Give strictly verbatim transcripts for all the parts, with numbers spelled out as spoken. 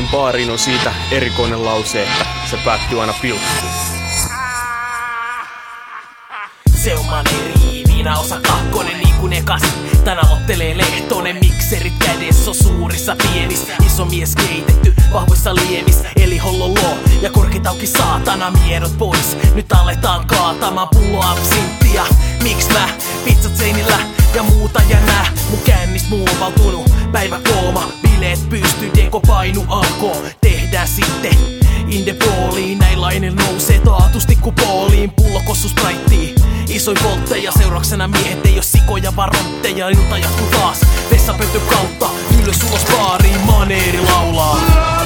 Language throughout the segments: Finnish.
Manerin baariin on siitä erikoinen lause, että se päättyy aina pilkkuun. Se on Maneri, viinaosa kakkonen niin kuin ekas. Tän aloittelee Lehtonen, mikserit kädessä on suurissa pienis. Iso mies keitetty vahvoissa liemis, eli hollolo ja korkitauki saatana miedot pois. Nyt aletaan kaatamaan pulloa absinttia. Miks mä? Pizzat seinillä ja muuta ja nää. Mun kännistä muovautunut päivä kooma. Bileet pysty, deko painu alkoo. Tehdään sitten Indepooliin, näillainen nousee taatusti kupooliin. Pullo kossu spraittiin, isoin voltteja. Seurauksena miehet ei oo sikoja varontteja. Ilta jatkuu taas vessapöntön kautta. Ylös ulos baariin, Maneri laulaa.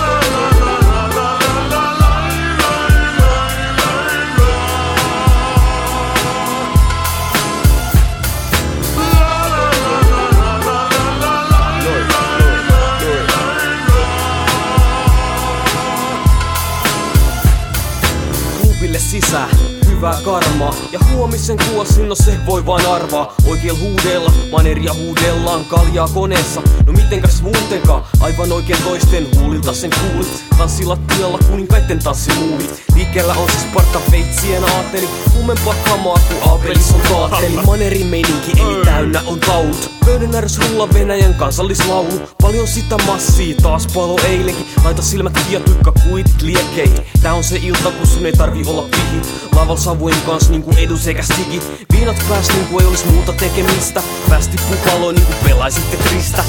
Sisään, hyvää karmaa. Ja huomisen kuosin, no se voi vaan arvaa. Oikein huudella, Maneria huudellaan kaljaa koneessa. No mitenkäs muutenkaan, aivan oikein toisten huulilta sen kuulit. Tanssilattialla kuninkaitten tanssimuuvit. Liikkeellä on siis parta veitsien aateli. Kuumempaa kamaa kuin Aapelis on taateli. Manerin meininki eli täynnä on taulut. Pöydän ääressä rulla Venäjän kansallislaulu. Paljon sitä massii, taas palo eilenkin. Laita silmät kiatuikka kuitit liekkeihin. Tää on se ilta, kun sun ei tarvi olla pihi. Laval savujen kans niinku edu sekä stigi. Viinat pääs niinku ei olis muuta tekemistä. Pääs tippuu paloon niinku pelaisitte Kristä.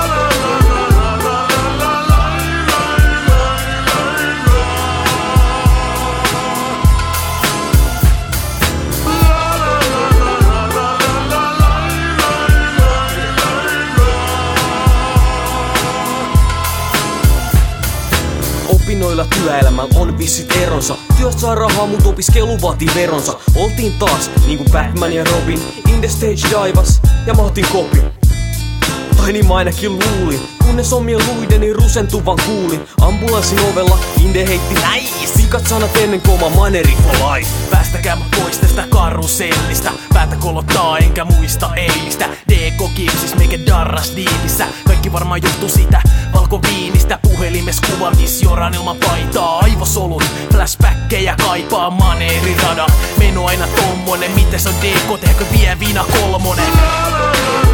Opinnoilla työelämällä on vissit eronsa. Työstä saa rahaa, mut opiskelu vaatii veronsa. Oltiin taas niinku Batman ja Robin. In the stage divas ja mä otin kopin. Tai niin mä ainakin luulin. Kunnes omien luideni rusentuvan kuulin. Ambulanssin ovella Inde heitti näis. Pikat sanat ennen koma Maneri for life. Päästäkää mut pois tästä karusellista. Päätä kolottaa enkä muista eilistä. D K kipsis meikä darras diivissä. Kaikki varmaan johtuu sitä valkoviinistä. Puhelimes kuva missioran ilman paitaa. Aivosolut, flashbackkejä kaipaa Maneri rada. Meno aina tommonen, mites on D K, tehkö vie viina kolmonen?